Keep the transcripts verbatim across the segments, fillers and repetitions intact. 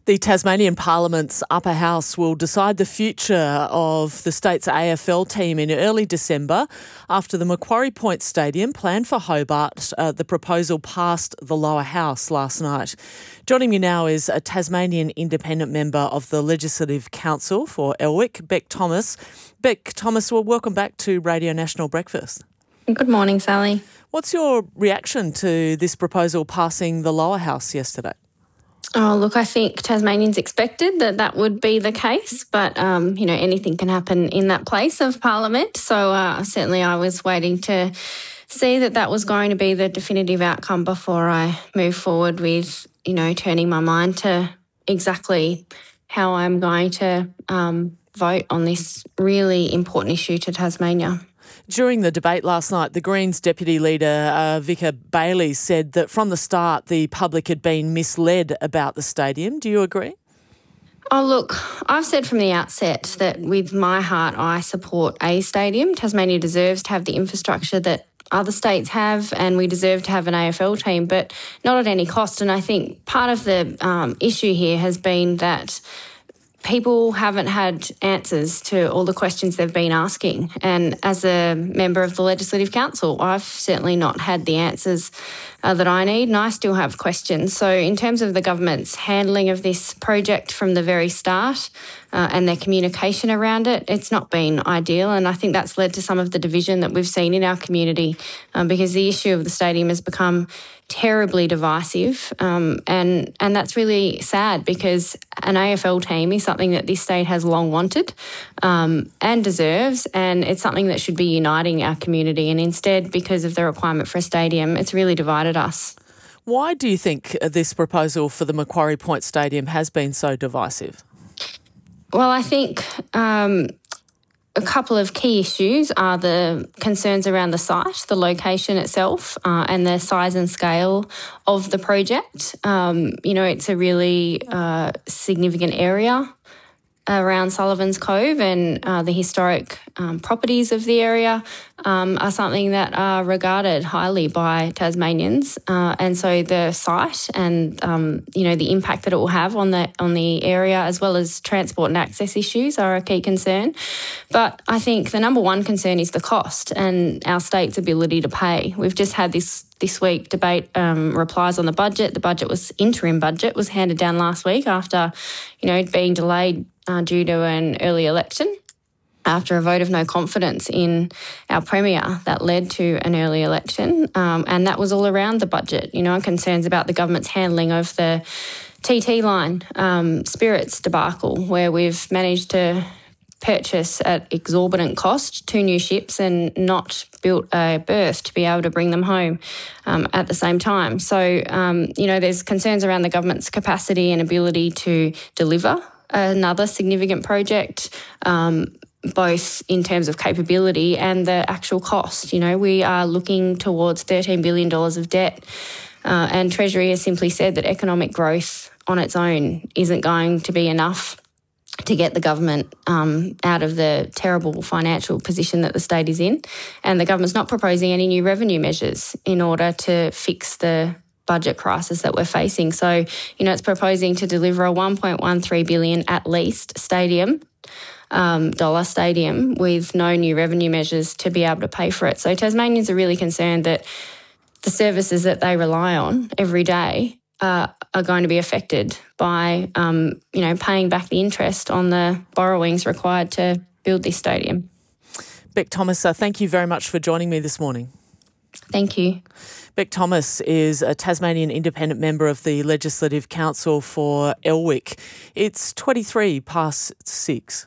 The Tasmanian Parliament's upper house will decide the future of the state's A F L team in early December after the Macquarie Point Stadium, planned for Hobart, uh, the proposal passed the lower house last night. Joining me now is a Tasmanian independent member of the Legislative Council for Elwick, Bec Thomas. Bec Thomas, well, welcome back to Radio National Breakfast. Good morning, Sally. What's your reaction to this proposal passing the lower house yesterday? Oh, look, I think Tasmanians expected that that would be the case, but, um, you know, anything can happen in that place of Parliament. So uh, certainly I was waiting to see that that was going to be the definitive outcome before I move forward with, you know, turning my mind to exactly how I'm going to um, vote on this really important issue to Tasmania. During the debate last night, the Greens Deputy Leader, uh, Vicar Bailey, said that from the start the public had been misled about the stadium. Do you agree? Oh, look, I've said from the outset that with my heart I support a stadium. Tasmania deserves to have the infrastructure that other states have, and we deserve to have an A F L team, but not at any cost. And I think part of the um, issue here has been that people haven't had answers to all the questions they've been asking. And as a member of the Legislative Council, I've certainly not had the answers uh, that I need, and I still have questions. So in terms of the government's handling of this project from the very start uh, and their communication around it, it's not been ideal. And I think that's led to some of the division that we've seen in our community um, because the issue of the stadium has become terribly divisive, um, and and that's really sad because an A F L team is something that this state has long wanted um, and deserves, and it's something that should be uniting our community. And instead, because of the requirement for a stadium, it's really divided us. Why do you think this proposal for the Macquarie Point Stadium has been so divisive? Well, I think Um, A couple of key issues are the concerns around the site, the location itself, uh, and the size and scale of the project. Um, you know, it's a really uh, significant area around Sullivan's Cove, and uh, the historic um, properties of the area um, are something that are regarded highly by Tasmanians, uh, and so the site and um, you know the impact that it will have on the on the area, as well as transport and access issues, are a key concern. But I think the number one concern is the cost and our state's ability to pay. We've just had this this week debate um, replies on the budget. The budget was interim budget was handed down last week after you know being delayed Uh, due to an early election, after a vote of no confidence in our Premier that led to an early election. Um, and that was all around the budget, you know, concerns about the government's handling of the T T line um, spirits debacle, where we've managed to purchase at exorbitant cost two new ships and not built a berth to be able to bring them home um, at the same time. So, um, you know, there's concerns around the government's capacity and ability to deliver another significant project, um, both in terms of capability and the actual cost. You know, we are looking towards thirteen billion dollars of debt, uh, and Treasury has simply said that economic growth on its own isn't going to be enough to get the government um, out of the terrible financial position that the state is in. And the government's not proposing any new revenue measures in order to fix the budget crisis that we're facing. So, you know, it's proposing to deliver a one point one three billion dollars at least stadium, um, dollar stadium, with no new revenue measures to be able to pay for it. So Tasmanians are really concerned that the services that they rely on every day uh, are going to be affected by, um, you know, paying back the interest on the borrowings required to build this stadium. Bec Thomas, uh, thank you very much for joining me this morning. Thank you. Bec Thomas is a Tasmanian independent member of the Legislative Council for Elwick. It's twenty-three past six.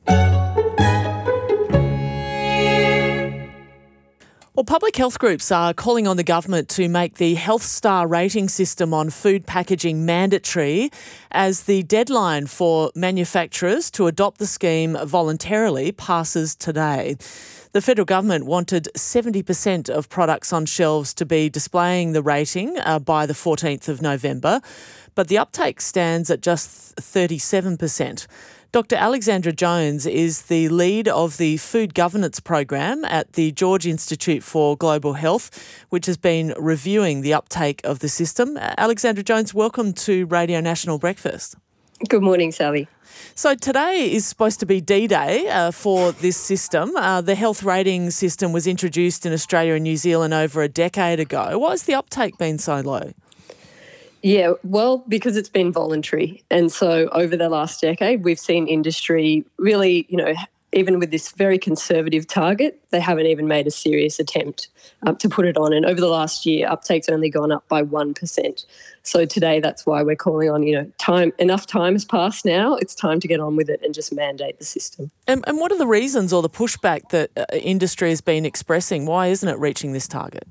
Well, public health groups are calling on the government to make the Health Star rating system on food packaging mandatory, as the deadline for manufacturers to adopt the scheme voluntarily passes today. The federal government wanted seventy percent of products on shelves to be displaying the rating uh, by the fourteenth of November, but the uptake stands at just thirty-seven percent. Doctor Alexandra Jones is the lead of the Food Governance Program at the George Institute for Global Health, which has been reviewing the uptake of the system. Alexandra Jones, welcome to Radio National Breakfast. Good morning, Sally. So today is supposed to be D-Day uh, for this system. Uh, the health rating system was introduced in Australia and New Zealand over a decade ago. Why has the uptake been so low? Yeah, well, because it's been voluntary. And so over the last decade, we've seen industry really, you know, even with this very conservative target, they haven't even made a serious attempt um, to put it on. And over the last year, uptake's only gone up by one percent. So today, that's why we're calling on, you know, time, enough time has passed now. It's time to get on with it and just mandate the system. And, and what are the reasons or the pushback that uh, industry has been expressing? Why isn't it reaching this target?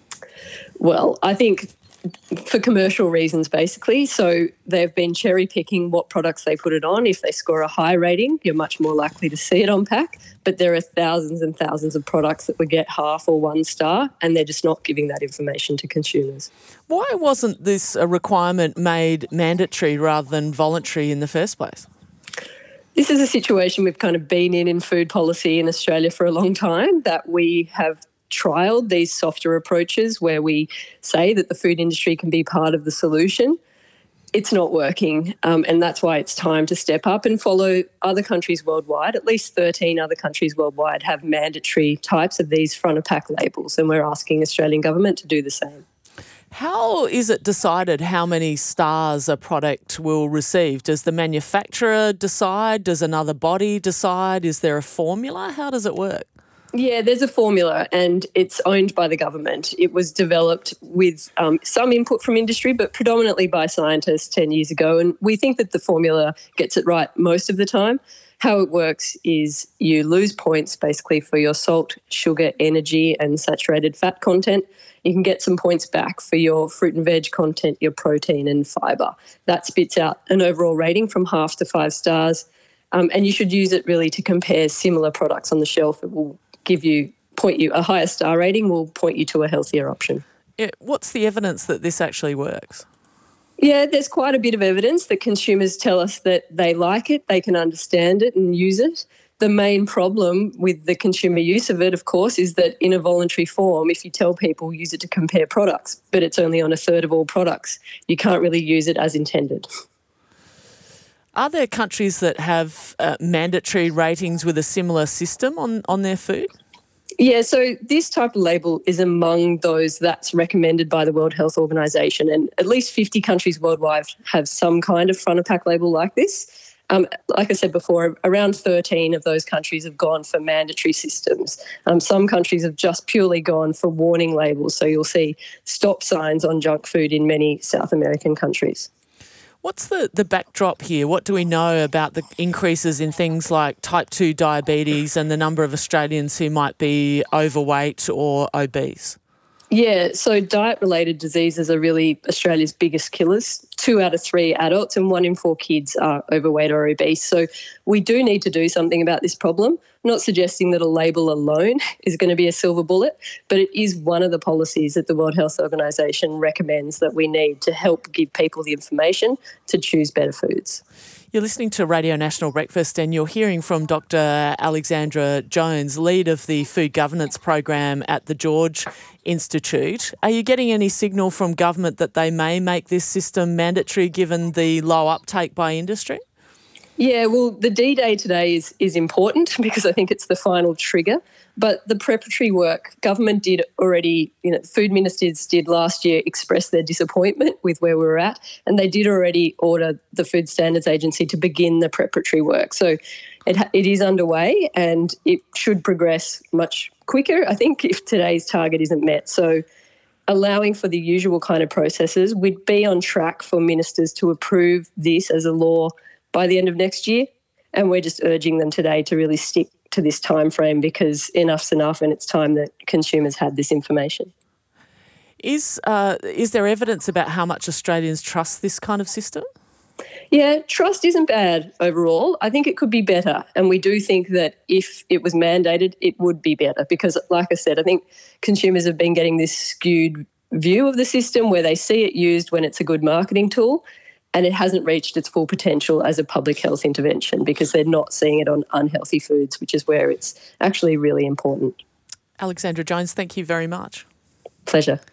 Well, I think for commercial reasons, basically. So they've been cherry picking what products they put it on. If they score a high rating, you're much more likely to see it on pack. But there are thousands and thousands of products that would get half or one star, and they're just not giving that information to consumers. Why wasn't this a requirement made mandatory rather than voluntary in the first place? This is a situation we've kind of been in in food policy in Australia for a long time, that we have trialled these softer approaches where we say that the food industry can be part of the solution. It's not working, um, and that's why it's time to step up and follow other countries worldwide. At least thirteen other countries worldwide have mandatory types of these front of pack labels, and we're asking the Australian government to do the same. How is it decided how many stars a product will receive? Does the manufacturer decide? Does another body decide? Is there a formula? How does it work? Yeah, there's a formula and it's owned by the government. It was developed with um, some input from industry, but predominantly by scientists ten years ago. And we think that the formula gets it right most of the time. How it works is you lose points basically for your salt, sugar, energy and saturated fat content. You can get some points back for your fruit and veg content, your protein and fibre. That spits out an overall rating from half to five stars. Um, and you should use it really to compare similar products on the shelf. It will give you, point you, a higher star rating will point you to a healthier option. Yeah, what's the evidence that this actually works? Yeah, there's quite a bit of evidence that consumers tell us that they like it, they can understand it and use it. The main problem with the consumer use of it, of course, is that in a voluntary form, if you tell people use it to compare products, but it's only on a third of all products, you can't really use it as intended. Are there countries that have uh, mandatory ratings with a similar system on, on their food? Yeah, so this type of label is among those that's recommended by the World Health Organization, and at least fifty countries worldwide have some kind of front of pack label like this. Um, like I said before, around thirteen of those countries have gone for mandatory systems. Um, some countries have just purely gone for warning labels, so you'll see stop signs on junk food in many South American countries. What's the, the backdrop here? What do we know about the increases in things like type two diabetes and the number of Australians who might be overweight or obese? Yeah, so diet-related diseases are really Australia's biggest killers. Two out of three adults and one in four kids are overweight or obese. So we do need to do something about this problem. I'm not suggesting that a label alone is going to be a silver bullet, but it is one of the policies that the World Health Organization recommends that we need to help give people the information to choose better foods. You're listening to Radio National Breakfast and you're hearing from Doctor Alexandra Jones, lead of the Food Governance Program at the George Institute. Are you getting any signal from government that they may make this system mandatory given the low uptake by industry? Yeah, well, the D-Day today is, is important because I think it's the final trigger. But the preparatory work, government did already, you know, food ministers did last year express their disappointment with where we were at, and they did already order the Food Standards Agency to begin the preparatory work. So it, it is underway and it should progress much quicker, I think, if today's target isn't met. So allowing for the usual kind of processes, we'd be on track for ministers to approve this as a law by the end of next year. And we're just urging them today to really stick to this time frame because enough's enough and it's time that consumers had this information. Is uh, is there evidence about how much Australians trust this kind of system? Yeah, trust isn't bad overall. I think it could be better. And we do think that if it was mandated, it would be better because, like I said, I think consumers have been getting this skewed view of the system where they see it used when it's a good marketing tool and it hasn't reached its full potential as a public health intervention because they're not seeing it on unhealthy foods, which is where it's actually really important. Alexandra Jones, thank you very much. Pleasure.